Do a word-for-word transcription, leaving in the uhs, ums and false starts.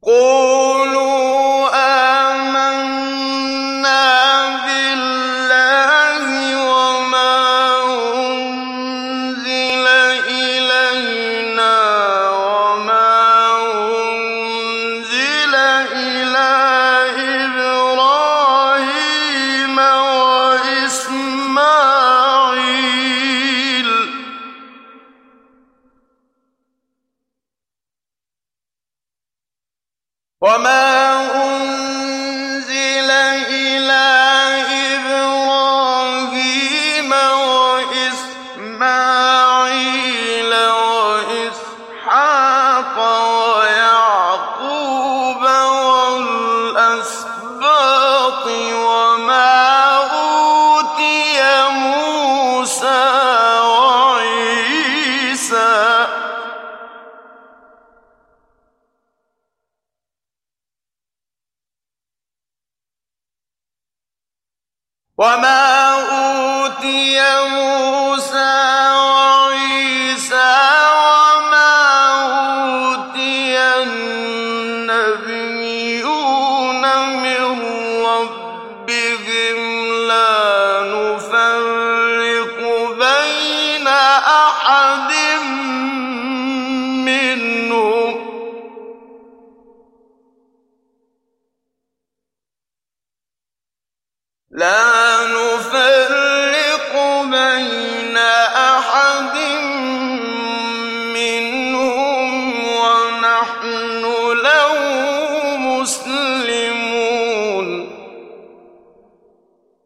قُولُوا آمَنَّا بِاللَّهِ وَمَا أُنزِلَ إِلَيْنَا وَمَا أُنزِلَ إِلَىٰ إِبْرَاهِيمَ وَإِسْمَاعِيلَ وَمَا أُنزِلَ إِلَىٰ إِبْرَاهِيمَ وَإِسْمَاعِيلَ وَإِسْحَاقَ وَيَعْقُوبَ وَالْأَسْبَاطِ وَمَا أُوتِيَ مُوسَىٰ وَعِيسَىٰ وَمَا أُوتِيَ